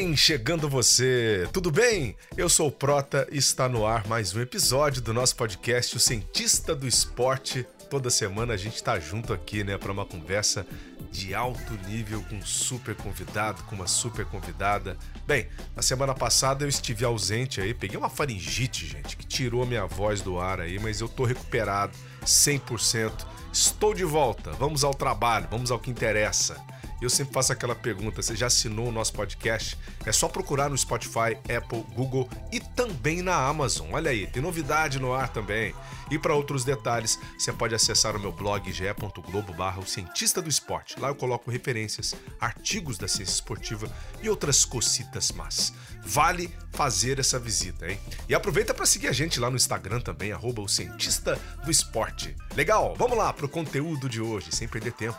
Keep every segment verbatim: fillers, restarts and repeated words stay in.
bem? Chegando você, tudo bem? Eu sou o Prota e está no ar mais um episódio do nosso podcast, O Cientista do Esporte. Toda semana a gente está junto aqui, né, para uma conversa de alto nível com um super convidado, com uma super convidada. Bem, na semana passada eu estive ausente aí, peguei uma faringite, gente, que tirou minha voz do ar aí, mas eu tô recuperado cem por cento. Estou de volta, vamos ao trabalho, vamos ao que interessa. Eu sempre faço aquela pergunta, você já assinou o nosso podcast? É só procurar no Spotify, Apple, Google e também na Amazon. Olha aí, tem novidade no ar também. E para outros detalhes, você pode acessar o meu blog ge ponto globo barra o cientista do esporte. Lá eu coloco referências, artigos da ciência esportiva e outras cocitas más. Vale fazer essa visita, hein? E aproveita para seguir a gente lá no Instagram também, arroba o cientista do esporte. Legal, vamos lá pro conteúdo de hoje, sem perder tempo.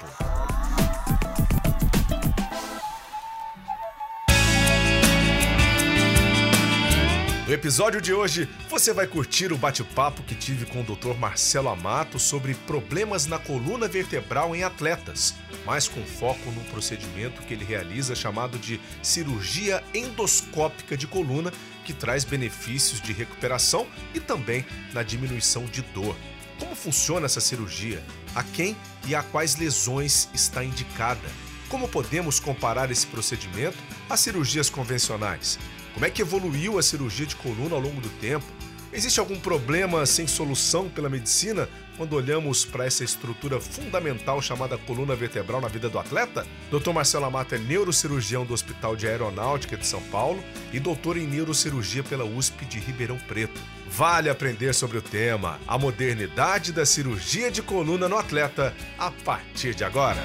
No episódio de hoje, você vai curtir o bate-papo que tive com o doutor Marcelo Amato sobre problemas na coluna vertebral em atletas, mas com foco num procedimento que ele realiza chamado de cirurgia endoscópica de coluna, que traz benefícios de recuperação e também na diminuição de dor. Como funciona essa cirurgia? A quem e a quais lesões está indicada? Como podemos comparar esse procedimento às cirurgias convencionais? Como é que evoluiu a cirurgia de coluna ao longo do tempo? Existe algum problema sem solução pela medicina quando olhamos para essa estrutura fundamental chamada coluna vertebral na vida do atleta? doutor Marcelo Amato é neurocirurgião do Hospital de Aeronáutica de São Paulo e doutor em neurocirurgia pela U S P de Ribeirão Preto. Vale aprender sobre o tema, a modernidade da cirurgia de coluna no atleta, a partir de agora.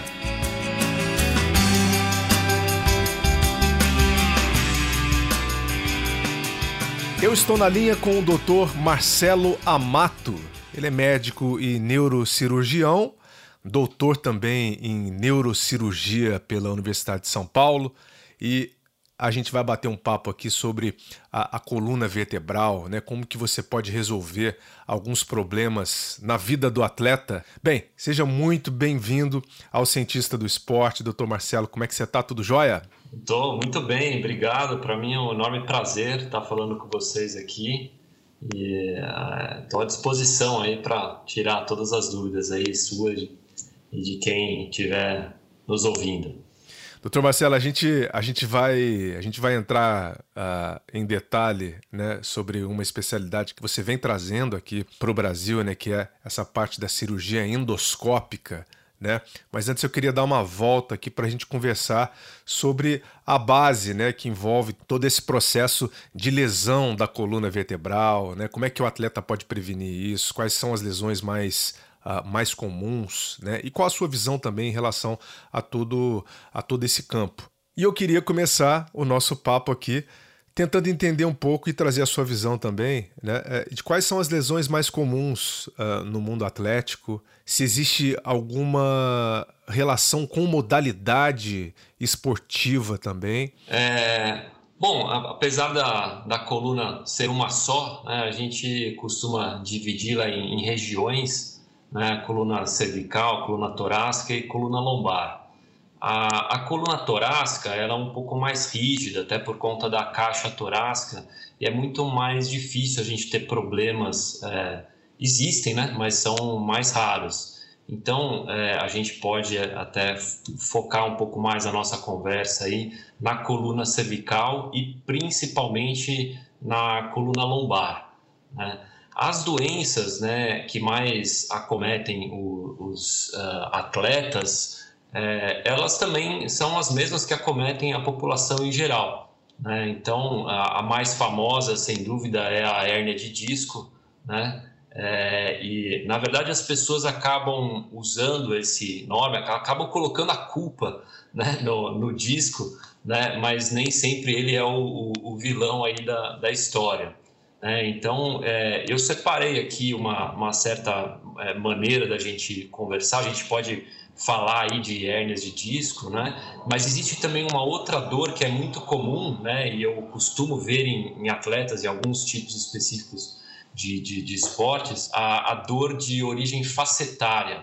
Eu estou na linha com o doutor Marcelo Amato. Ele é médico e neurocirurgião, doutor também em neurocirurgia pela Universidade de São Paulo, e a gente vai bater um papo aqui sobre a, a coluna vertebral, né? Como que você pode resolver alguns problemas na vida do atleta. Bem, seja muito bem-vindo ao Cientista do Esporte, doutor Marcelo. Como é que você está? Tudo jóia? Estou muito bem, obrigado. Para mim é um enorme prazer estar falando com vocês aqui e estou uh, à disposição aí para tirar todas as dúvidas aí suas e de quem estiver nos ouvindo. doutor Marcelo, a gente, a gente, vai, a gente vai entrar uh, em detalhe, né, sobre uma especialidade que você vem trazendo aqui para o Brasil, né, que é essa parte da cirurgia endoscópica. Né? Mas antes eu queria dar uma volta aqui para a gente conversar sobre a base, né, que envolve todo esse processo de lesão da coluna vertebral, né? Como é que o atleta pode prevenir isso, quais são as lesões mais, uh, mais comuns, né? E qual a sua visão também em relação a todo, a todo esse campo. E eu queria começar o nosso papo aqui tentando entender um pouco e trazer a sua visão também, né, de quais são as lesões mais comuns uh, no mundo atlético, se existe alguma relação com modalidade esportiva também. É, bom, apesar da, da coluna ser uma só, né, a gente costuma dividi-la em, em regiões, né, coluna cervical, coluna torácica e coluna lombar. A, a coluna torácica ela é um pouco mais rígida, até por conta da caixa torácica, e é muito mais difícil a gente ter problemas, é, existem, né, mas são mais raros. Então, é, a gente pode até focar um pouco mais a nossa conversa aí na coluna cervical e principalmente na coluna lombar, né? As doenças, né, que mais acometem o, os uh, atletas, É, elas também são as mesmas que acometem a população em geral, né? Então, a, a mais famosa, sem dúvida, é a hérnia de disco, né? É, e, na verdade, as pessoas acabam usando esse nome, acabam colocando a culpa, né, no, no disco, né? Mas nem sempre ele é o, o, o vilão aí da, da história. É, então, é, eu separei aqui uma, uma certa é, maneira da gente conversar. A gente pode falar aí de hérnias de disco, né? Mas existe também uma outra dor que é muito comum, né? E eu costumo ver em, em atletas e alguns tipos específicos de, de, de esportes, a, a dor de origem facetária.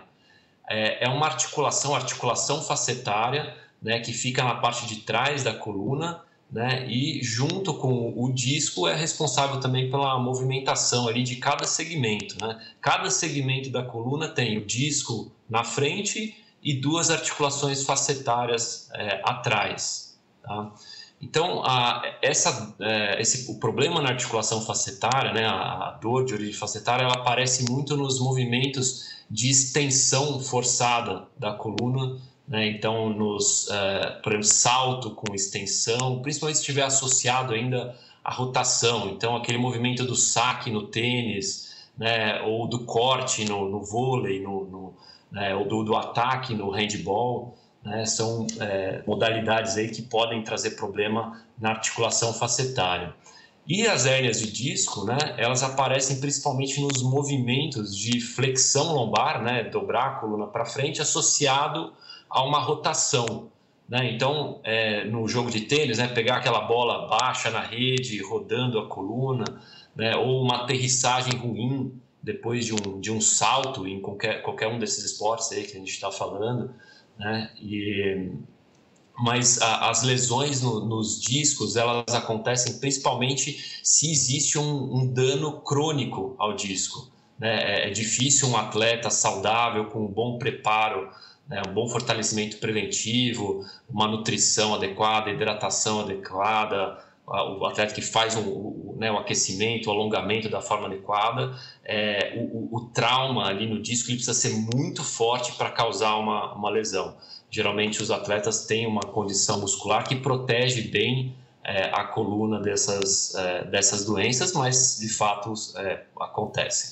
É, é uma articulação, articulação facetária, né? Que fica na parte de trás da coluna, né? E junto com o disco é responsável também pela movimentação ali de cada segmento, né? Cada segmento da coluna tem o disco na frente e duas articulações facetárias é, atrás, tá? Então, a, essa, é, esse, o problema na articulação facetária, né, a, a dor de origem facetária, ela aparece muito nos movimentos de extensão forçada da coluna, né? Então, nos, é, por exemplo, salto com extensão, principalmente se estiver associado ainda à rotação. Então, aquele movimento do saque no tênis, né, ou do corte no, no vôlei, no, no, né, ou do, do ataque no handball. Né, são é, modalidades aí que podem trazer problema na articulação facetária. E as hérnias de disco, né, elas aparecem principalmente nos movimentos de flexão lombar, né, dobrar a coluna para frente, associado a uma rotação. Né? Então, é, no jogo de tênis, né, pegar aquela bola baixa na rede, rodando a coluna, né, ou uma aterrissagem ruim depois de um, de um salto em qualquer, qualquer um desses esportes aí que a gente está falando. Né? E, mas a, as lesões no, nos discos, elas acontecem principalmente se existe um, um dano crônico ao disco. Né? É, é difícil um atleta saudável, com um bom preparo, né? Um bom fortalecimento preventivo, uma nutrição adequada, hidratação adequada, o atleta que faz um, o, né, o aquecimento, o alongamento da forma adequada, é, o, o, o trauma ali no disco ele precisa ser muito forte para causar uma, uma lesão. Geralmente os atletas têm uma condição muscular que protege bem é, a coluna dessas, é, dessas doenças, mas de fato é, acontecem.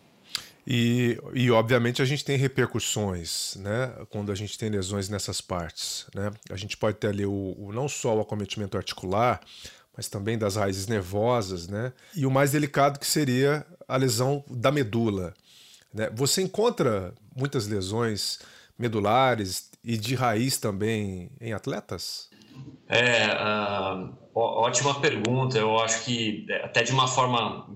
E, e obviamente a gente tem repercussões, né, quando a gente tem lesões nessas partes, né? A gente pode ter ali o, o, não só o acometimento articular, mas também das raízes nervosas, né? E o mais delicado que seria a lesão da medula, né? Você encontra muitas lesões medulares e de raiz também em atletas? É, uh, ótima pergunta. Eu acho que até de uma forma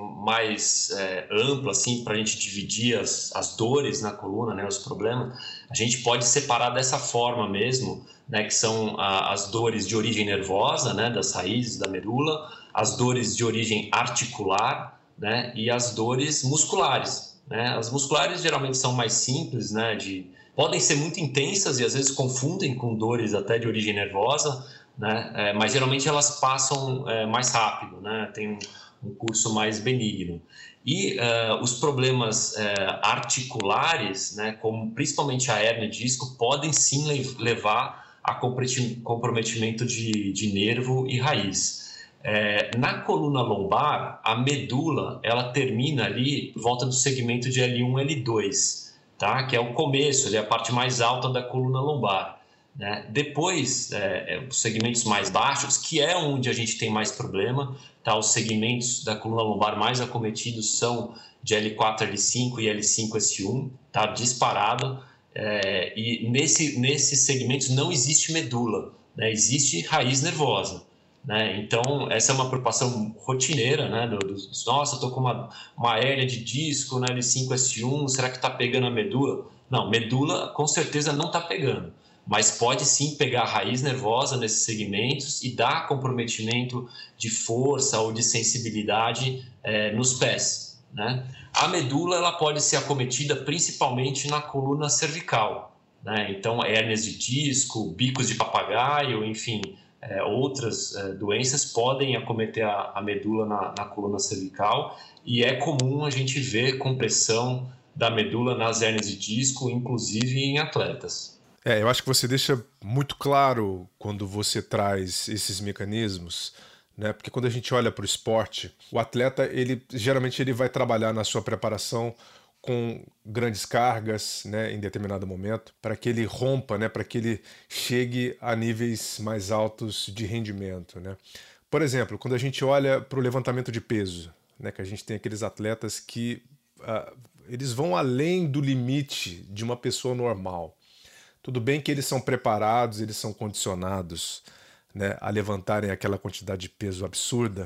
mais é, ampla, assim, para a gente dividir as, as dores na coluna, né, os problemas, a gente pode separar dessa forma mesmo, né, que são a, as dores de origem nervosa, né, das raízes da medula, as dores de origem articular, né, e as dores musculares. Né? As musculares geralmente são mais simples, né, de, podem ser muito intensas e às vezes confundem com dores até de origem nervosa, né, é, mas geralmente elas passam é, mais rápido, né, tem um um curso mais benigno. E uh, os problemas uh, articulares, né, como principalmente a hérnia de disco, podem sim levar a comprometimento de, de nervo e raiz. É, na coluna lombar, a medula ela termina ali por volta do segmento de L um, L dois, tá? Que é o começo, ali, a parte mais alta da coluna lombar. Né? Depois, é, os segmentos mais baixos, que é onde a gente tem mais problema, tá? Os segmentos da coluna lombar mais acometidos são de L quatro, L cinco e L cinco S um, tá? Disparado, é, e nesse, nesses segmentos não existe medula, né? Existe raiz nervosa. Né? Então, essa é uma preocupação rotineira, né? do, do, nossa, estou com uma, uma hérnia de disco na L cinco S um, será que está pegando a medula? Não, medula com certeza não está pegando. Mas pode sim pegar a raiz nervosa nesses segmentos e dar comprometimento de força ou de sensibilidade é, nos pés. Né? A medula ela pode ser acometida principalmente na coluna cervical. Né? Então, hérnias de disco, bicos de papagaio, enfim, é, outras é, doenças podem acometer a, a medula na, na coluna cervical e é comum a gente ver compressão da medula nas hérnias de disco, inclusive em atletas. É, eu acho que você deixa muito claro quando você traz esses mecanismos, né? Porque quando a gente olha para o esporte, o atleta, ele geralmente ele vai trabalhar na sua preparação com grandes cargas, né, em determinado momento, para que ele rompa, né, para que ele chegue a níveis mais altos de rendimento, né? Por exemplo, quando a gente olha para o levantamento de peso, né, que a gente tem aqueles atletas que uh, eles vão além do limite de uma pessoa normal. Tudo bem que eles são preparados, eles são condicionados, né, a levantarem aquela quantidade de peso absurda,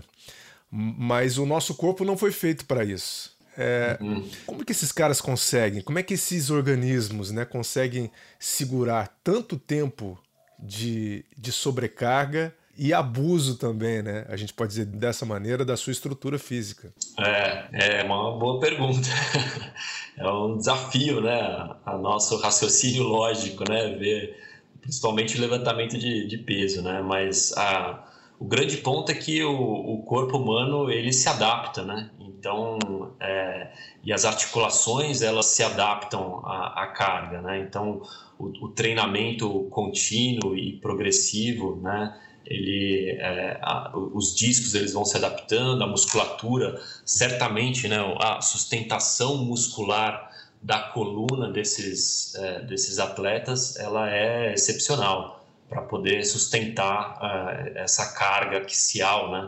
mas o nosso corpo não foi feito para isso. É, uhum. Como que esses caras conseguem? Como é que esses organismos, né, conseguem segurar tanto tempo de, de sobrecarga e abuso também, né? A gente pode dizer dessa maneira, da sua estrutura física. É, é uma boa pergunta. É um desafio, né? A nosso raciocínio lógico, né? Ver principalmente o levantamento de, de peso, né? Mas a, o grande ponto é que o, o corpo humano ele se adapta, né? Então, é, e as articulações elas se adaptam à, à carga, né? Então, o, o treinamento contínuo e progressivo, né? Ele, é, a, os discos eles vão se adaptando, a musculatura, certamente, né? A sustentação muscular da coluna desses, é, desses atletas, ela é excepcional para poder sustentar é, essa carga axial, né?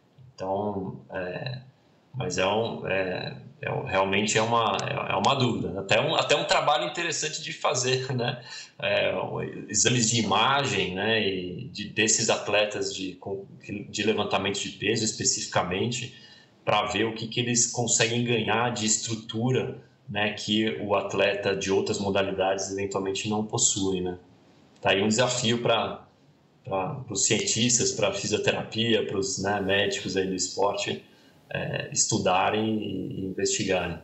Então, é, mas é, um, é, é realmente é uma, é uma dúvida, até um, até um trabalho interessante de fazer, né? É, exames de imagem, né? E de, desses atletas de, de levantamento de peso especificamente, para ver o que, que eles conseguem ganhar de estrutura, né, que o atleta de outras modalidades eventualmente não possui, né? Tá aí um desafio para para os cientistas, para a fisioterapia, para os, né, médicos aí do esporte é, estudarem e investigarem.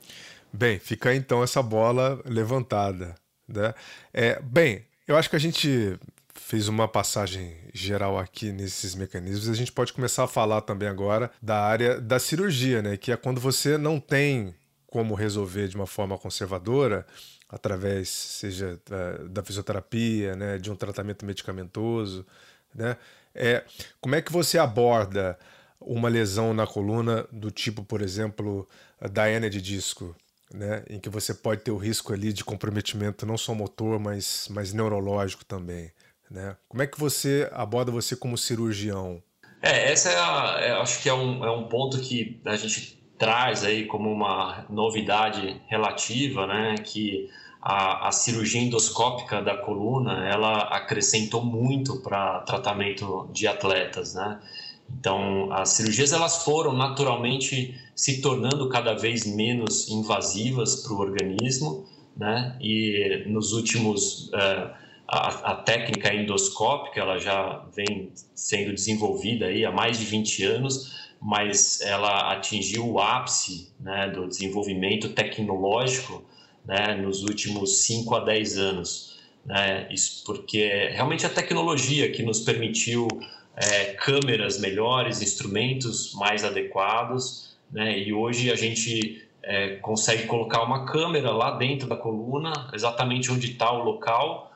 Bem, fica aí então essa bola levantada, né? É, bem, eu acho que a gente fez uma passagem geral aqui nesses mecanismos. A gente pode começar a falar também agora da área da cirurgia, né? Que é quando você não tem como resolver de uma forma conservadora, através, seja da fisioterapia, né, de um tratamento medicamentoso, né? É, como é que você aborda uma lesão na coluna do tipo, por exemplo, da hérnia de disco, né, em que você pode ter o risco ali de comprometimento não só motor, mas, mas neurológico também, né? Como é que você aborda você como cirurgião? É, essa é, a, é acho que é um, é um ponto que a gente traz aí como uma novidade relativa, né, que a, a cirurgia endoscópica da coluna, ela acrescentou muito para tratamento de atletas, né? Então, as cirurgias elas foram naturalmente se tornando cada vez menos invasivas para o organismo, né? E nos últimos uh, a, a técnica endoscópica ela já vem sendo desenvolvida aí há mais de vinte anos, mas ela atingiu o ápice, né, do desenvolvimento tecnológico, né, nos últimos cinco a dez anos, né? Isso porque realmente a tecnologia que nos permitiu é, câmeras melhores, instrumentos mais adequados, né? E hoje a gente é, consegue colocar uma câmera lá dentro da coluna, exatamente onde está o local,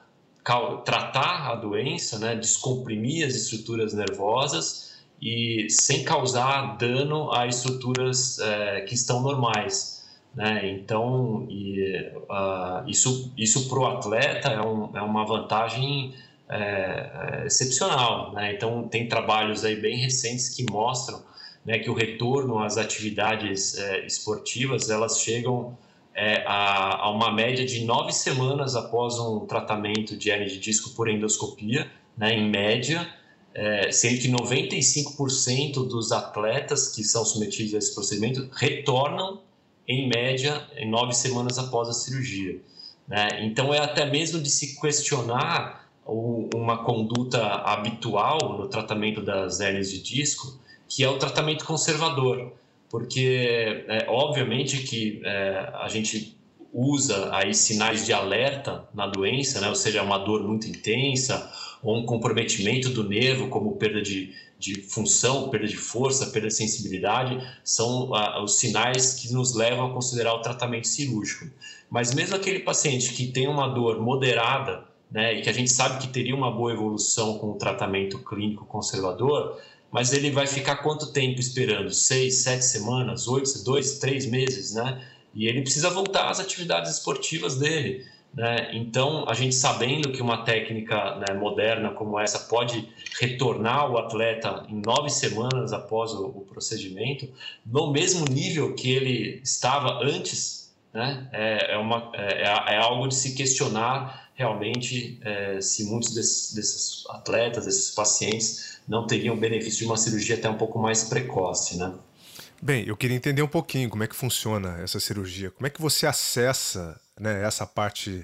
tratar a doença, né? Descomprimir as estruturas nervosas e sem causar dano a estruturas é, que estão normais, né? Então, e, uh, isso, isso para o atleta é, um, é uma vantagem é, é excepcional, né? Então, tem trabalhos aí bem recentes que mostram, né, que o retorno às atividades é, esportivas, elas chegam é, a, a uma média de nove semanas após um tratamento de hérnia de disco por endoscopia, né, em média, é, sendo que noventa e cinco por cento dos atletas que são submetidos a esse procedimento retornam em média em nove semanas após a cirurgia, né? Então é até mesmo de se questionar uma conduta habitual no tratamento das hérnias de disco, que é o tratamento conservador, porque é, obviamente que é, a gente usa aí sinais de alerta na doença, né? Ou seja, uma dor muito intensa ou um comprometimento do nervo, como perda de, de função, perda de força, perda de sensibilidade, são ah, os sinais que nos levam a considerar o tratamento cirúrgico. Mas mesmo aquele paciente que tem uma dor moderada, né, e que a gente sabe que teria uma boa evolução com o tratamento clínico conservador, mas ele vai ficar quanto tempo esperando? Seis, sete semanas, oito, dois, três meses, né? E ele precisa voltar às atividades esportivas dele, né? Então, a gente sabendo que uma técnica, né, moderna como essa pode retornar o atleta em nove semanas após o, o procedimento, no mesmo nível que ele estava antes, né? É, é, uma, é, é algo de se questionar realmente é, se muitos desses, desses atletas, desses pacientes, não teriam benefício de uma cirurgia até um pouco mais precoce, né? Bem, eu queria entender um pouquinho como é que funciona essa cirurgia. Como é que você acessa, né, essa parte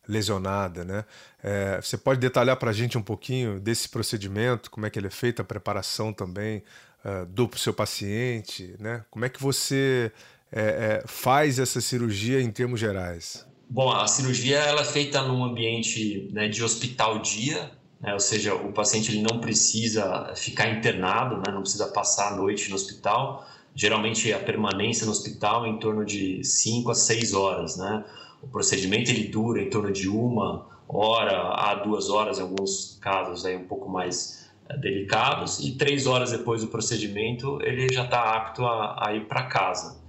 lesionada, né? É, você pode detalhar para a gente um pouquinho desse procedimento, como é que ele é feito, a preparação também uh, do seu paciente, né? Como é que você é, é, faz essa cirurgia em termos gerais? Bom, a cirurgia ela é feita num ambiente, né, de hospital-dia, né? Ou seja, o paciente ele não precisa ficar internado, né? Não precisa passar a noite no hospital. Geralmente a permanência no hospital é em torno de cinco a seis horas, né? O procedimento ele dura em torno de uma hora a duas horas, em alguns casos aí um pouco mais é, delicados, e três horas depois do procedimento ele já está apto a, a ir para casa.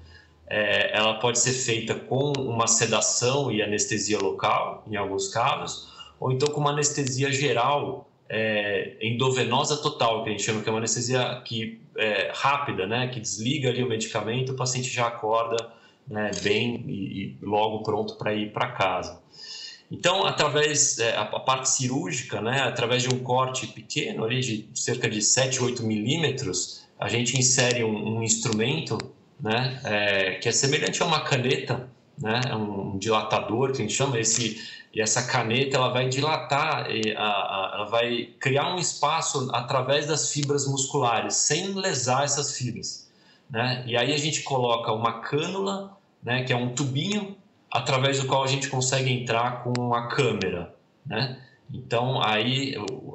É, ela pode ser feita com uma sedação e anestesia local, em alguns casos, ou então com uma anestesia geral, é, endovenosa total, que a gente chama que é uma anestesia que, é, rápida, né, que desliga ali o medicamento, o paciente já acorda, né, bem e, e logo pronto para ir para casa. Então, através é, a parte cirúrgica, né, através de um corte pequeno, ali de cerca de sete, oito milímetros, a gente insere um, um instrumento, né, é, que é semelhante a uma caneta, né, é um dilatador que a gente chama, esse, e essa caneta ela vai dilatar, e a, a, ela vai criar um espaço através das fibras musculares, sem lesar essas fibras, né, e aí a gente coloca uma cânula, né, que é um tubinho, através do qual a gente consegue entrar com a câmera, né? Então aí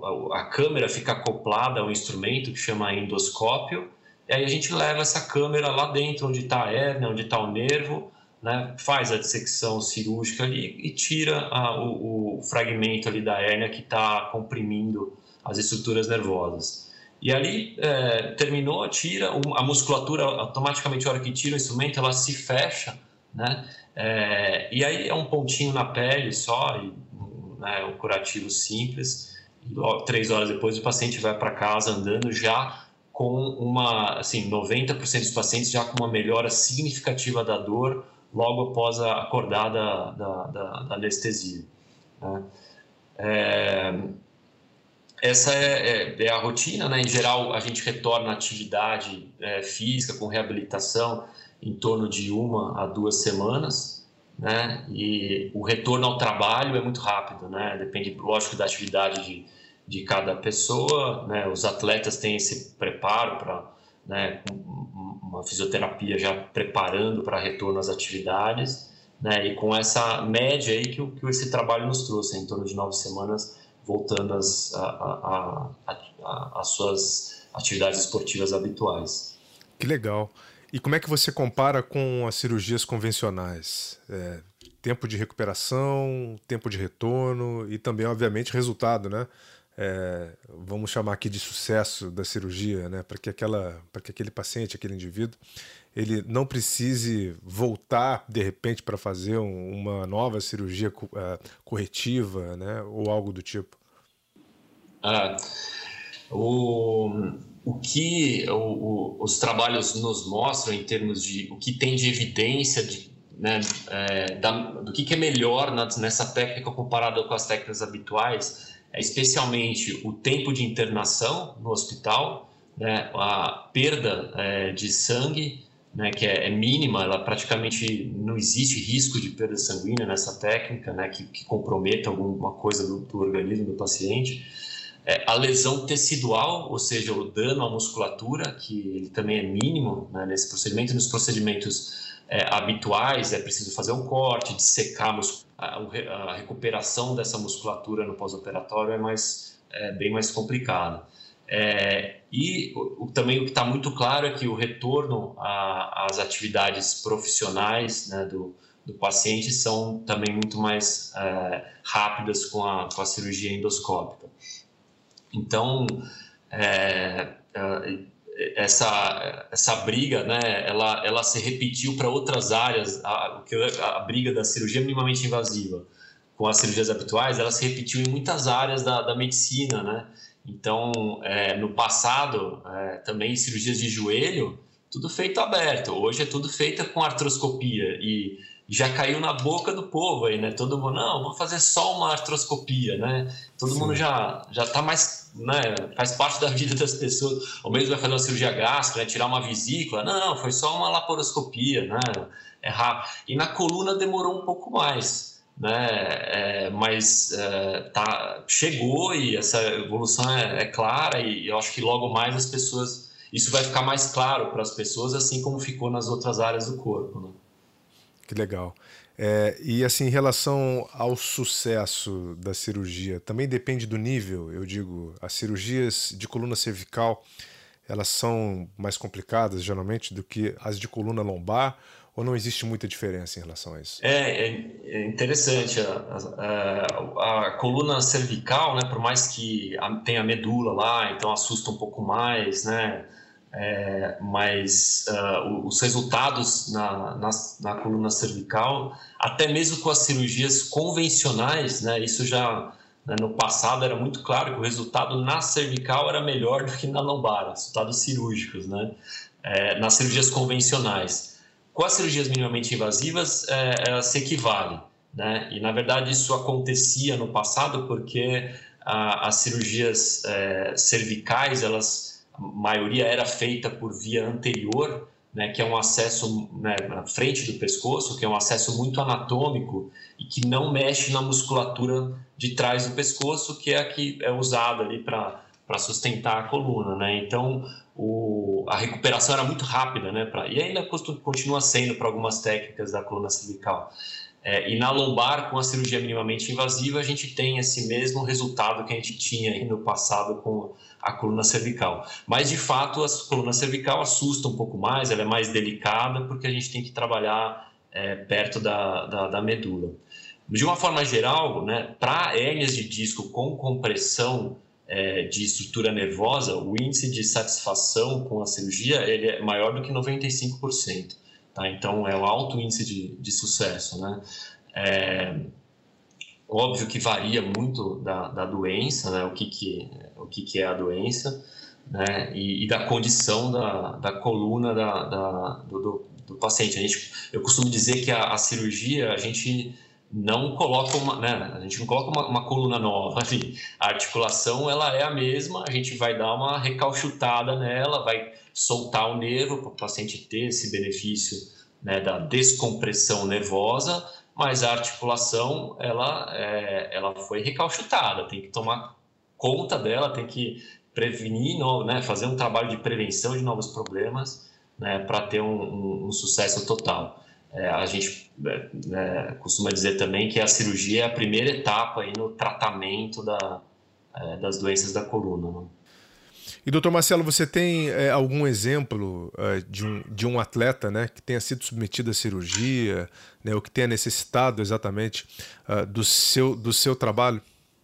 a câmera fica acoplada ao instrumento que chama endoscópio, e aí a gente leva essa câmera lá dentro onde está a hérnia, onde está o nervo, né? Faz a dissecção cirúrgica ali e tira a, o, o fragmento ali da hérnia que está comprimindo as estruturas nervosas. E ali é, terminou, tira a musculatura, automaticamente a hora que tira o instrumento ela se fecha, né? É, e aí é um pontinho na pele só, e, né, um curativo simples, e logo, três horas depois o paciente vai para casa andando já com uma, assim, noventa por cento dos pacientes já com uma melhora significativa da dor logo após a acordar da, da, da, da anestesia, né? É, essa é, é, é a rotina, né? Em geral a gente retorna à atividade é, física com reabilitação em torno de uma a duas semanas, né? E o retorno ao trabalho é muito rápido, né? Depende, lógico, da atividade de, de cada pessoa, né? Os atletas têm esse preparo para, né, uma fisioterapia já preparando para retorno às atividades, né? E com essa média aí que, que esse trabalho nos trouxe, em torno de nove semanas, voltando às, a, a, a, a, às suas atividades esportivas habituais. Que legal. E como é que você compara com as cirurgias convencionais? É, tempo de recuperação, tempo de retorno e também, obviamente, resultado, né? É, vamos chamar aqui de sucesso da cirurgia, né? Para que aquela, para que aquele paciente, aquele indivíduo, ele não precise voltar de repente para fazer um, uma nova cirurgia uh, corretiva, né? Ou algo do tipo. Ah, o O que o, o, os trabalhos nos mostram em termos de o que tem de evidência de, né, é, da, do que, que é melhor na, nessa técnica comparada com as técnicas habituais, é especialmente o tempo de internação no hospital, né, a perda é, de sangue, né, que é, é mínima, ela praticamente não existe risco de perda sanguínea nessa técnica, né, que, que comprometa alguma coisa do, do organismo do paciente. É, a lesão tecidual, ou seja, o dano à musculatura, que ele também é mínimo, né, nesse procedimento. Nos procedimentos é, habituais é preciso fazer um corte, dissecar a, a recuperação dessa musculatura no pós-operatório é, mais, é bem mais complicada. É, e o, também o que está muito claro é que o retorno às atividades profissionais, né, do, do paciente são também muito mais é, rápidas com a, com a cirurgia endoscópica. Então, é, essa, essa briga, né, ela, ela se repetiu para outras áreas, a, a briga da cirurgia minimamente invasiva com as cirurgias habituais, ela se repetiu em muitas áreas da, da medicina, né? Então, é, no passado, é, também cirurgias de joelho, tudo feito aberto, hoje é tudo feito com artroscopia e já caiu na boca do povo aí, né? Todo mundo, não, vou fazer só uma artroscopia, né? Todo Sim. mundo já já tá mais, né? Faz parte da vida das pessoas. Ou mesmo vai fazer uma cirurgia gástrica, né? Tirar uma vesícula. Não, não, foi só uma laparoscopia, né? É rápido. E na coluna demorou um pouco mais, né? É, mas é, tá, chegou e essa evolução é, é clara e eu acho que logo mais as pessoas, isso vai ficar mais claro para as pessoas, assim como ficou nas outras áreas do corpo, né? Que legal. É, e assim, em relação ao sucesso da cirurgia, também depende do nível, eu digo, as cirurgias de coluna cervical, elas são mais complicadas geralmente do que as de coluna lombar, ou não existe muita diferença em relação a isso? É, é, é interessante. A, a, a coluna cervical, né, por mais que a, tenha medula lá, então assusta um pouco mais, né? É, mas uh, os resultados na, na, na coluna cervical, até mesmo com as cirurgias convencionais, né, isso já, né, no passado era muito claro que o resultado na cervical era melhor do que na lombar, resultados cirúrgicos, né, é, nas cirurgias convencionais. Com as cirurgias minimamente invasivas, é, elas se equivalem, né, e na verdade isso acontecia no passado porque a, as cirurgias é, cervicais, elas a maioria era feita por via anterior, né, que é um acesso, né, na frente do pescoço, que é um acesso muito anatômico e que não mexe na musculatura de trás do pescoço, que é a que é usada ali para para sustentar a coluna, né? Então o, a recuperação era muito rápida, né? Pra, e ainda continua sendo para algumas técnicas da coluna cervical. É, e na lombar, com a cirurgia minimamente invasiva, a gente tem esse mesmo resultado que a gente tinha aí no passado com a coluna cervical. Mas, de fato, a coluna cervical assusta um pouco mais, ela é mais delicada, porque a gente tem que trabalhar é, perto da, da, da medula. De uma forma geral, né, para hérnias de disco com compressão é, de estrutura nervosa, o índice de satisfação com a cirurgia ele é maior do que noventa e cinco por cento. Tá? Então, é um alto índice de, de sucesso, né? É, óbvio que varia muito da, da doença, né? O que, que, o que, que é a doença, né? E, e da condição da, da coluna da, da, do, do, do paciente. A gente, eu costumo dizer que a, a cirurgia, a gente não coloca uma, né? A gente não coloca uma, uma coluna nova ali. A articulação, ela é a mesma, a gente vai dar uma recalchutada nela, vai soltar o nervo para o paciente ter esse benefício, né, da descompressão nervosa, mas a articulação ela, é, ela foi recalchutada, tem que tomar conta dela, tem que prevenir, né, fazer um trabalho de prevenção de novos problemas, né, para ter um, um, um sucesso total. É, a gente é, costuma dizer também que a cirurgia é a primeira etapa aí no tratamento da, é, das doenças da coluna, né? E, doutor Marcelo, você tem é, algum exemplo é, de, um, de um atleta, né, que tenha sido submetido à cirurgia, né, ou que tenha necessitado exatamente uh, do, seu, do seu trabalho?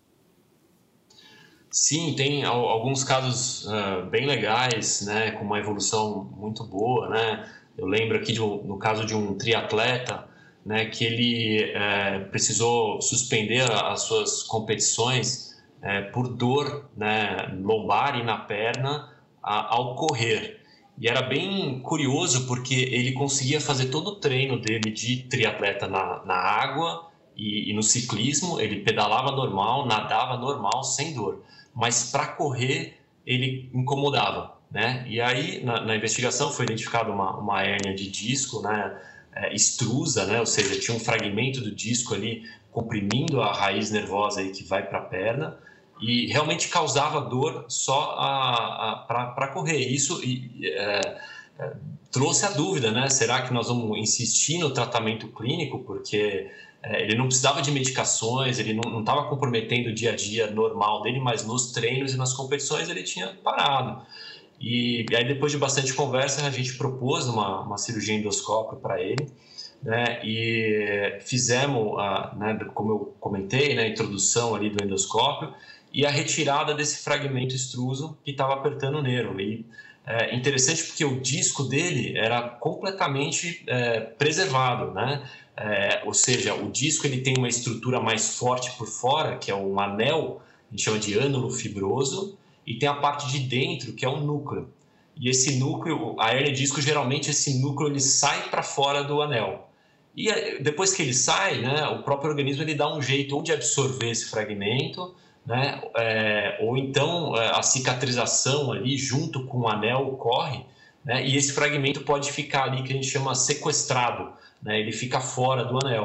Sim, tem alguns casos uh, bem legais, né, com uma evolução muito boa, né? Eu lembro aqui de um, no caso de um triatleta, né, que ele é, precisou suspender as suas competições é, por dor, né, lombar e na perna a, ao correr. E era bem curioso porque ele conseguia fazer todo o treino dele de triatleta na, na água e, e no ciclismo, ele pedalava normal, nadava normal, sem dor. Mas para correr ele incomodava, né? E aí na, na investigação foi identificada uma, uma hérnia de disco, né, é, extrusa, né? Ou seja, tinha um fragmento do disco ali comprimindo a raiz nervosa aí que vai para a perna e realmente causava dor só para correr. Isso e, é, é, trouxe a dúvida, né? Será que nós vamos insistir no tratamento clínico porque é, ele não precisava de medicações, ele não estava comprometendo o dia a dia normal dele, mas nos treinos e nas competições ele tinha parado. E, e aí depois de bastante conversa a gente propôs uma, uma cirurgia endoscópica para ele, né? E fizemos, a, né, como eu comentei, né, a introdução ali do endoscópio e a retirada desse fragmento extruso que estava apertando o nervo. E é interessante porque o disco dele era completamente é, preservado, né? É, ou seja, o disco ele tem uma estrutura mais forte por fora, que é um anel, a gente chama de ânulo fibroso, e tem a parte de dentro, que é um núcleo. E esse núcleo, a hérnia de disco, geralmente esse núcleo ele sai para fora do anel. E depois que ele sai, né, o próprio organismo ele dá um jeito ou de absorver esse fragmento, né, é, ou então a cicatrização ali junto com o anel ocorre, né, e esse fragmento pode ficar ali que a gente chama sequestrado, né, ele fica fora do anel.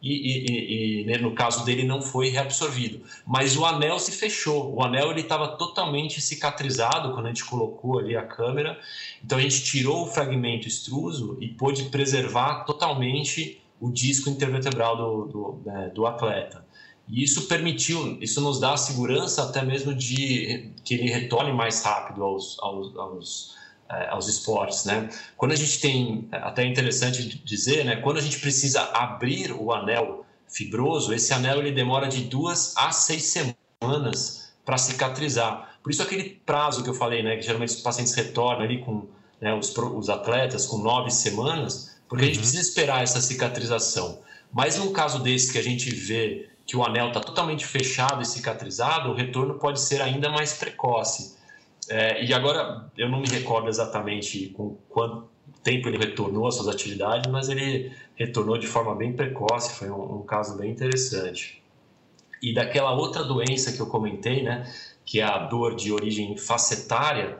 e, e, e no caso dele não foi reabsorvido. Mas o anel se fechou, o anel estava totalmente cicatrizado quando a gente colocou ali a câmera, então a gente tirou o fragmento extruso e pôde preservar totalmente o disco intervertebral do, do, né, do atleta. E isso permitiu, isso nos dá a segurança até mesmo de que ele retorne mais rápido aos, aos, aos aos esportes, né? Quando a gente tem, até é interessante dizer, né? Quando a gente precisa abrir o anel fibroso, esse anel ele demora de duas a seis semanas para cicatrizar. Por isso aquele prazo que eu falei, né? Que geralmente os pacientes retornam ali com, né, os, os atletas com nove semanas, porque uhum. a gente precisa esperar essa cicatrização. Mas num caso desse que a gente vê que o anel está totalmente fechado e cicatrizado, o retorno pode ser ainda mais precoce. É, e agora, eu não me recordo exatamente com quanto tempo ele retornou às suas atividades, mas ele retornou de forma bem precoce, foi um, um caso bem interessante. E daquela outra doença que eu comentei, né, que é a dor de origem facetária,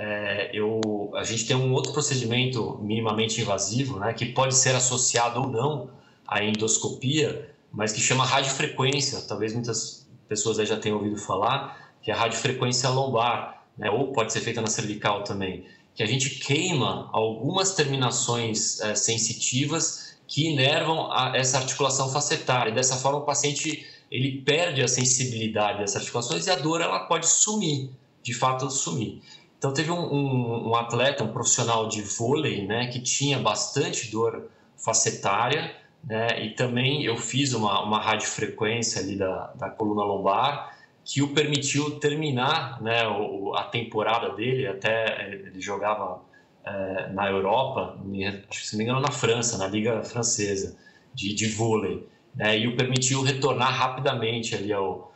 é, eu, a gente tem um outro procedimento minimamente invasivo, né, que pode ser associado ou não à endoscopia, mas que chama radiofrequência, talvez muitas pessoas aí já tenham ouvido falar, que é a radiofrequência lombar. Né, ou pode ser feita na cervical também, que a gente queima algumas terminações é, sensitivas que inervam a, essa articulação facetária. E dessa forma o paciente ele perde a sensibilidade dessas articulações e a dor ela pode sumir, de fato sumir. Então teve um, um, um atleta, um profissional de vôlei, né, que tinha bastante dor facetária, né, e também eu fiz uma, uma radiofrequência ali da, da coluna lombar, que o permitiu terminar, né, a temporada dele, até ele jogava é, na Europa, acho que se não me engano na França, na Liga Francesa de, de vôlei, né, e o permitiu retornar rapidamente ali ao,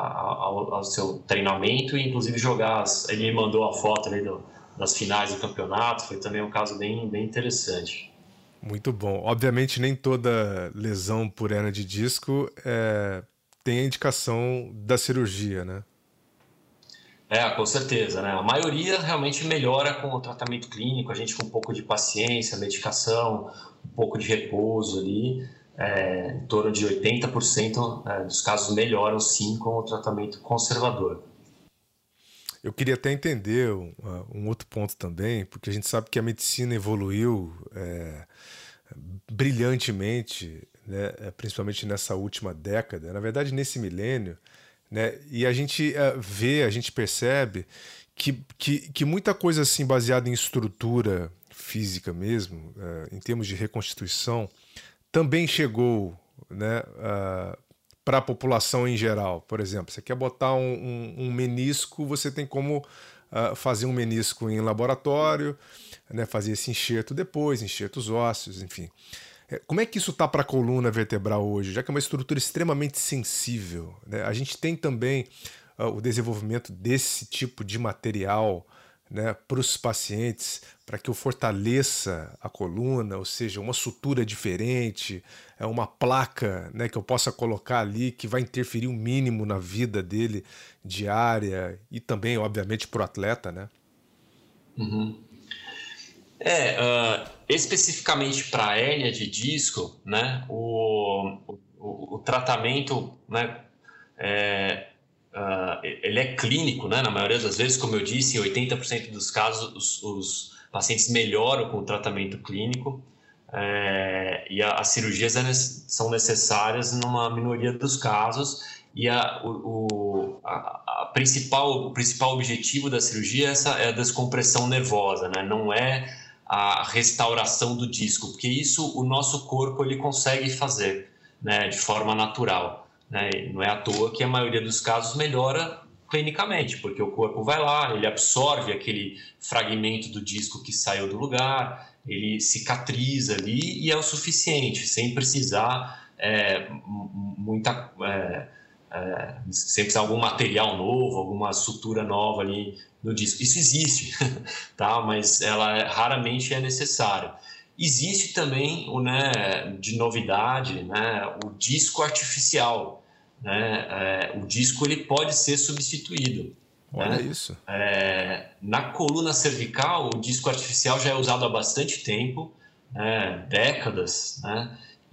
ao, ao seu treinamento e inclusive jogar, as, ele me mandou a foto ali do, das finais do campeonato, foi também um caso bem, bem interessante. Muito bom. Obviamente nem toda lesão por hernia de disco é... tem a indicação da cirurgia, né? É, com certeza, né? A maioria realmente melhora com o tratamento clínico, a gente com um pouco de paciência, medicação, um pouco de repouso ali, é, em torno de oitenta por cento dos casos melhoram sim com o tratamento conservador. Eu queria até entender um, um outro ponto também, porque a gente sabe que a medicina evoluiu é, brilhantemente, né, principalmente nessa última década, na verdade nesse milênio, né, e a gente uh, vê, a gente percebe que, que, que muita coisa assim baseada em estrutura física mesmo, uh, em termos de reconstituição, também chegou, né, uh, para a população em geral. Por exemplo, você quer botar um, um, um menisco, você tem como uh, fazer um menisco em laboratório, né, fazer esse enxerto depois, enxertos ósseos, enfim. Como é que isso está para a coluna vertebral hoje, já que é uma estrutura extremamente sensível, né? A gente tem também uh, o desenvolvimento desse tipo de material, né, para os pacientes, para que eu fortaleça a coluna, ou seja, uma sutura diferente, é uma placa, né, que eu possa colocar ali que vai interferir o mínimo na vida dele diária e também, obviamente, para o atleta, né? Uhum. É, uh, especificamente para a hérnia de disco, né, o, o, o tratamento, né, é, uh, ele é clínico, né, na maioria das vezes, como eu disse, em oitenta por cento dos casos os, os pacientes melhoram com o tratamento clínico, é, e a, as cirurgias é, são necessárias numa minoria dos casos, e a, o, a, a principal, o principal objetivo da cirurgia é, essa, é a descompressão nervosa, né, não é a restauração do disco, porque isso o nosso corpo ele consegue fazer, né, de forma natural, né? Não é à toa que a maioria dos casos melhora clinicamente, porque o corpo vai lá, ele absorve aquele fragmento do disco que saiu do lugar, ele cicatriza ali e é o suficiente, sem precisar é, muita é, é, sem precisar de algum material novo, alguma sutura nova ali no disco. Isso existe, tá? Mas ela é, raramente é necessário. Existe também, o, né, de novidade, né, o disco artificial. Né? É, o disco ele pode ser substituído. Olha, né? isso. É, na coluna cervical, o disco artificial já é usado há bastante tempo, né, décadas, né?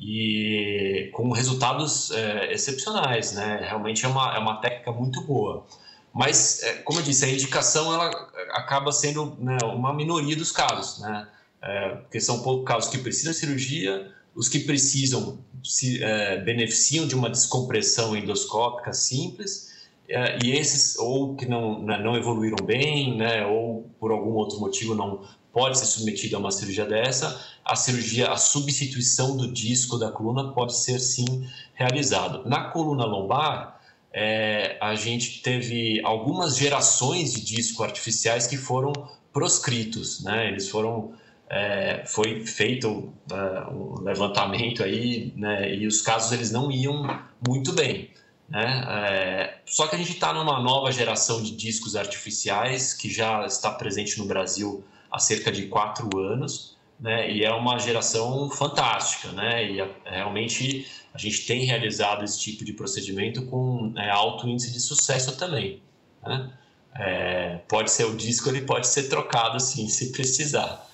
e com resultados é, excepcionais, né? Realmente é uma, é uma técnica muito boa. Mas, é, como eu disse, a indicação ela acaba sendo, né, uma minoria dos casos, né? É, porque são poucos casos que precisam de cirurgia, os que precisam se é, beneficiam de uma descompressão endoscópica simples, é, e esses ou que não, não evoluíram bem, né, ou por algum outro motivo não pode ser submetido a uma cirurgia dessa, a cirurgia, a substituição do disco da coluna pode ser sim realizado. Na coluna lombar, é, a gente teve algumas gerações de disco artificiais que foram proscritos, né? Eles foram, é, foi feito uh, um levantamento aí, né? E os casos eles não iam muito bem, né? É, só que a gente está numa nova geração de discos artificiais que já está presente no Brasil há cerca de quatro anos, né? E é uma geração fantástica, né? E realmente a gente tem realizado esse tipo de procedimento com é, alto índice de sucesso também, né? É, pode ser o disco, ele pode ser trocado sim, se precisar.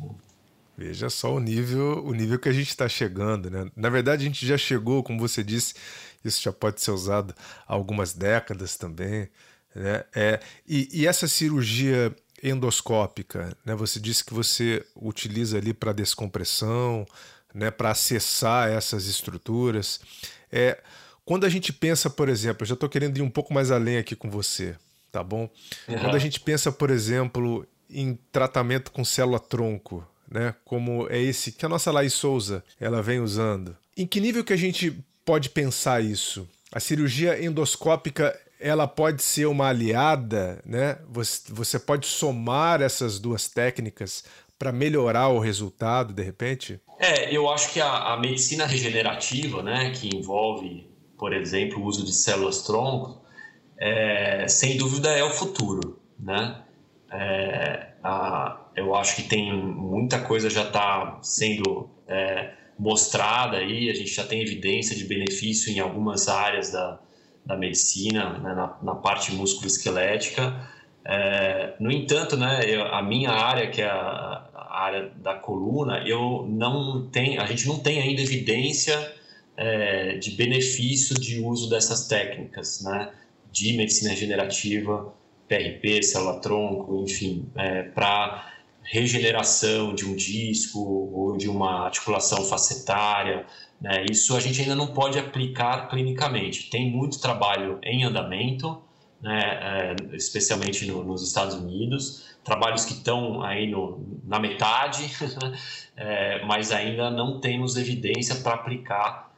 Veja só o nível, o nível que a gente está chegando, né? Na verdade, a gente já chegou, como você disse, isso já pode ser usado há algumas décadas também, né? É, e, e essa cirurgia endoscópica, né? Você disse que você utiliza ali para descompressão, né? Para acessar essas estruturas. É, quando a gente pensa, por exemplo, eu já estou querendo ir um pouco mais além aqui com você, tá bom? Uhum. Quando a gente pensa, por exemplo, em tratamento com célula-tronco, né? Como é esse que a nossa Laís Souza ela vem usando. Em que nível que a gente pode pensar isso? A cirurgia endoscópica ela pode ser uma aliada, né? Você, você pode somar essas duas técnicas para melhorar o resultado, de repente? É, eu acho que a, a medicina regenerativa, né, que envolve, por exemplo, o uso de células-tronco, é, sem dúvida é o futuro, né? É, a, eu acho que tem muita coisa já está sendo é, mostrada aí, a gente já tem evidência de benefício em algumas áreas da, da medicina, né, na, na parte musculoesquelética. É, no entanto, né, eu, a minha área, que é a, a área da coluna, eu não tenho, a gente não tem ainda evidência é, de benefício de uso dessas técnicas, né, de medicina regenerativa, P R P, célula-tronco, enfim, é, para regeneração de um disco ou de uma articulação facetária, né? Isso a gente ainda não pode aplicar clinicamente. Tem muito trabalho em andamento, né? É, especialmente no, nos Estados Unidos, trabalhos que estão aí no, na metade, é, mas ainda não temos evidência para aplicar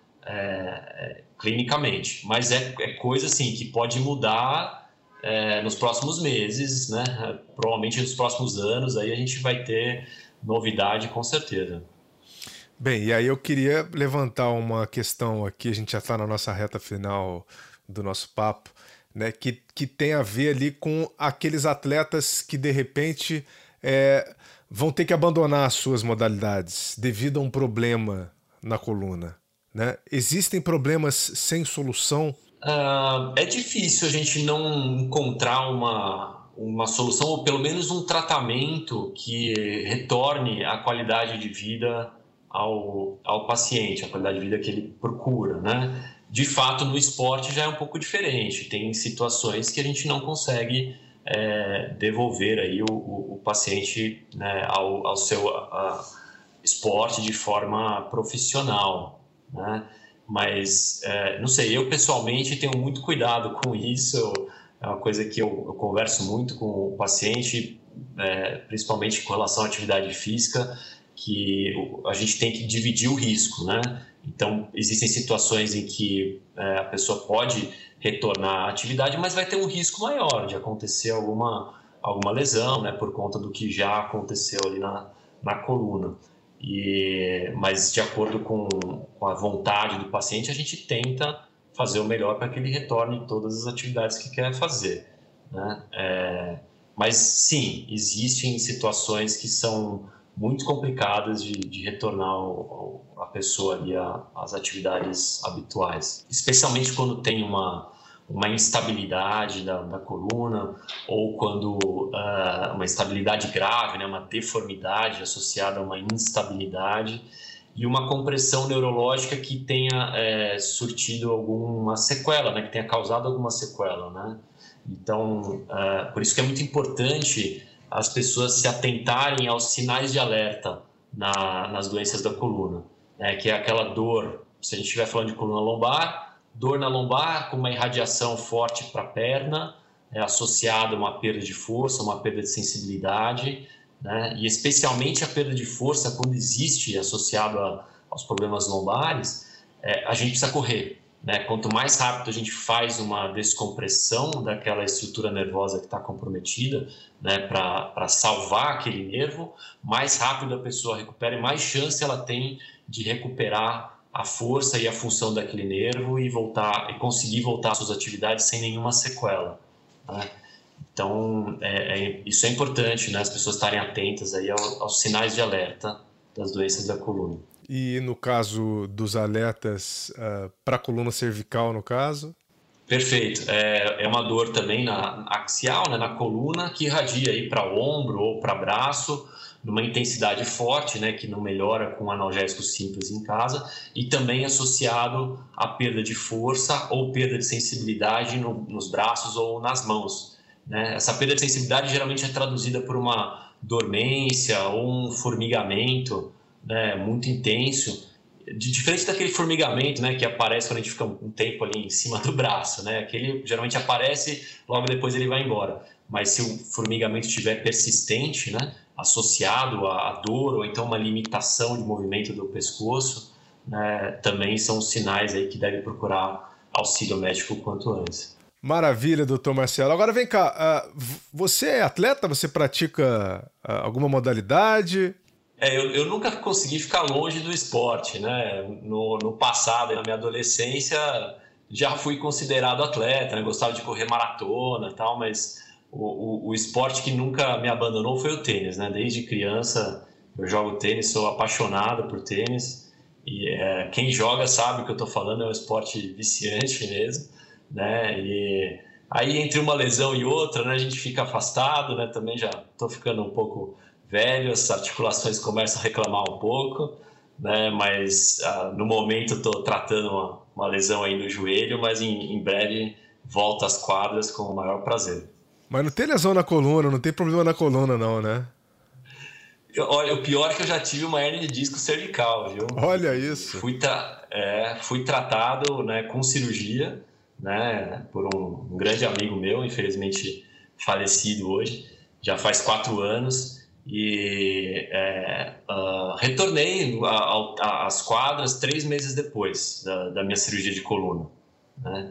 é, clinicamente. Mas é, é coisa assim que pode mudar É, nos próximos meses, né? Provavelmente nos próximos anos, aí a gente vai ter novidade com certeza. Bem, e aí eu queria levantar uma questão aqui, a gente já está na nossa reta final do nosso papo, né? Que, que tem a ver ali com aqueles atletas que de repente é, vão ter que abandonar as suas modalidades devido a um problema na coluna, né? Existem problemas sem solução? Uh, é difícil a gente não encontrar uma, uma solução, ou pelo menos um tratamento que retorne a qualidade de vida ao, ao paciente, a qualidade de vida que ele procura, né? De fato, no esporte já é um pouco diferente. Tem situações que a gente não consegue é, devolver aí o, o, o paciente, né, ao, ao seu a, esporte de forma profissional, né? Mas, é, não sei, eu pessoalmente tenho muito cuidado com isso, é uma coisa que eu, eu converso muito com o paciente, é, principalmente com relação à atividade física, que a gente tem que dividir o risco, né? Então, existem situações em que é, a pessoa pode retornar à atividade, mas vai ter um risco maior de acontecer alguma, alguma lesão, né, por conta do que já aconteceu ali na, na coluna. E, mas de acordo com, com a vontade do paciente, a gente tenta fazer o melhor para que ele retorne todas as atividades que quer fazer, né? É, mas sim, existem situações que são muito complicadas de, de retornar o, a pessoa ali às atividades habituais, especialmente quando tem uma uma instabilidade da, da coluna, ou quando uh, uma instabilidade grave, né, uma deformidade associada a uma instabilidade, e uma compressão neurológica que tenha é, surtido alguma sequela, né? Que tenha causado alguma sequela, né? Então, é, por isso que é muito importante as pessoas se atentarem aos sinais de alerta na, nas doenças da coluna, né? Que é aquela dor, se a gente estiver falando de coluna lombar, dor na lombar com uma irradiação forte para a perna, é, associada a uma perda de força, uma perda de sensibilidade, né? E especialmente a perda de força, quando existe associado a, aos problemas lombares, é, a gente precisa correr, né? Quanto mais rápido a gente faz uma descompressão daquela estrutura nervosa que está comprometida, né, para salvar aquele nervo, mais rápido a pessoa recupera e mais chance ela tem de recuperar a força e a função daquele nervo e voltar e conseguir voltar às suas atividades sem nenhuma sequela, né? Então, é, é, isso é importante, né? As pessoas estarem atentas aí aos, aos sinais de alerta das doenças da coluna. E no caso dos alertas uh, para a coluna cervical, no caso? Perfeito. É, é uma dor também na axial, né, na coluna, que irradia aí para o ombro ou para braço, numa intensidade forte, né, que não melhora com analgésicos simples em casa, e também associado à perda de força ou perda de sensibilidade no, nos braços ou nas mãos, né? Essa perda de sensibilidade geralmente é traduzida por uma dormência ou um formigamento, né, muito intenso, de, diferente daquele formigamento, né, que aparece quando a gente fica um tempo ali em cima do braço, né? Aquele geralmente aparece, logo depois ele vai embora. Mas se o formigamento estiver persistente, né, associado à dor ou então uma limitação de movimento do pescoço, né, também são sinais aí que deve procurar auxílio médico o quanto antes. Maravilha, doutor Marcelo. Agora vem cá, uh, você é atleta? Você pratica uh, alguma modalidade? É, eu, eu nunca consegui ficar longe do esporte, né? No, no passado, na minha adolescência, já fui considerado atleta, né? Gostava de correr maratona e tal, mas o, o, o esporte que nunca me abandonou foi o tênis, né? Desde criança eu jogo tênis, sou apaixonado por tênis, e é, quem joga sabe o que eu estou falando, é um esporte viciante mesmo, né? E aí entre uma lesão e outra, né, a gente fica afastado, né? Também já estou ficando um pouco velho, as articulações começam a reclamar um pouco, né? Mas ah, no momento estou tratando uma, uma lesão aí no joelho, mas em, em breve volto às quadras com o maior prazer. Mas não tem lesão na coluna, não tem problema na coluna não, né? Olha, o pior é que eu já tive uma hérnia de disco cervical, viu? Olha isso. Fui, tra- é, fui tratado, né, com cirurgia, né, por um, um grande amigo meu, infelizmente falecido hoje, já faz quatro anos, e é, uh, retornei às quadras três meses depois da, da minha cirurgia de coluna, né?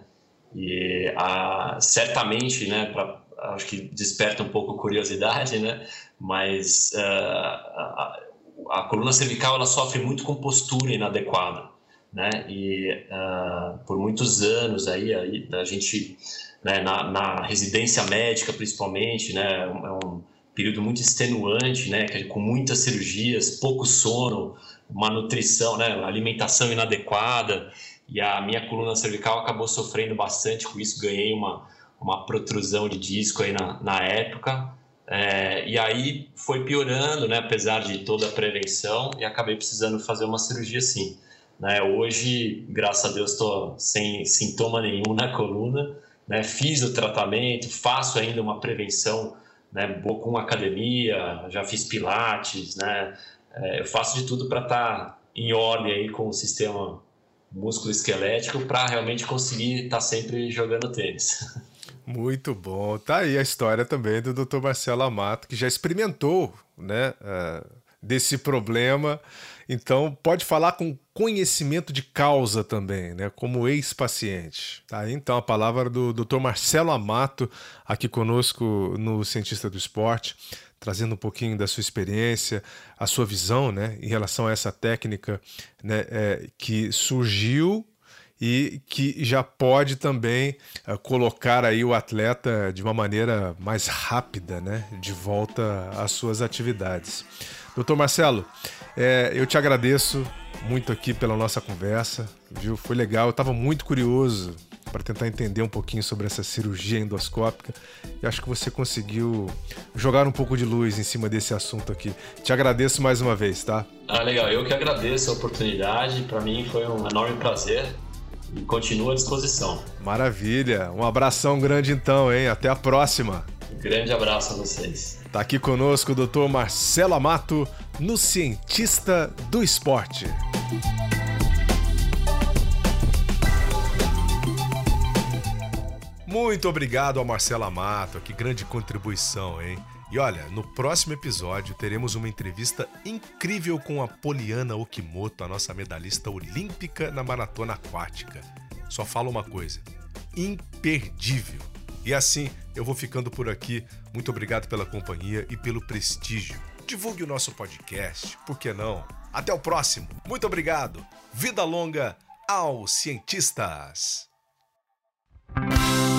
E uh, certamente, né, pra, acho que desperta um pouco curiosidade, né? Mas uh, a, a coluna cervical ela sofre muito com postura inadequada, né? E uh, por muitos anos aí, aí a gente, né, na, na residência médica principalmente, né, é um período muito extenuante, né, com muitas cirurgias, pouco sono, uma nutrição, né, alimentação inadequada, e a minha coluna cervical acabou sofrendo bastante com isso, ganhei uma, uma protrusão de disco aí na, na época, é, e aí foi piorando, né, apesar de toda a prevenção, e acabei precisando fazer uma cirurgia sim. Né, hoje, graças a Deus, estou sem sintoma nenhum na coluna, né, fiz o tratamento, faço ainda uma prevenção, né, com academia, já fiz pilates, né, é, eu faço de tudo para estar tá em ordem aí com o sistema músculo-esquelético para realmente conseguir estar tá sempre jogando tênis. Muito bom. Tá aí a história também do doutor Marcelo Amato, que já experimentou, né, uh, desse problema. Então, pode falar com conhecimento de causa também, né? Como ex-paciente. Tá? Então, a palavra do doutor Marcelo Amato, aqui conosco no Cientista do Esporte, trazendo um pouquinho da sua experiência, a sua visão, né, em relação a essa técnica, né, é, que surgiu e que já pode também uh, colocar aí o atleta de uma maneira mais rápida, né, de volta às suas atividades. doutor Marcelo, é, eu te agradeço muito aqui pela nossa conversa, viu? Foi legal, eu estava muito curioso para tentar entender um pouquinho sobre essa cirurgia endoscópica. E acho que você conseguiu jogar um pouco de luz em cima desse assunto aqui. Te agradeço mais uma vez, tá? Ah, legal. Eu que agradeço a oportunidade. Para mim foi um enorme prazer e continuo à disposição. Maravilha. Um abração grande então, hein? Até a próxima. Um grande abraço a vocês. Tá aqui conosco o doutor Marcelo Amato, no Cientista do Esporte. Muito obrigado ao Marcelo Amato, que grande contribuição, hein? E olha, no próximo episódio teremos uma entrevista incrível com a Poliana Okimoto, a nossa medalhista olímpica na maratona aquática. Só falo uma coisa, imperdível. E assim, eu vou ficando por aqui. Muito obrigado pela companhia e pelo prestígio. Divulgue o nosso podcast, por que não? Até o próximo. Muito obrigado. Vida longa aos cientistas.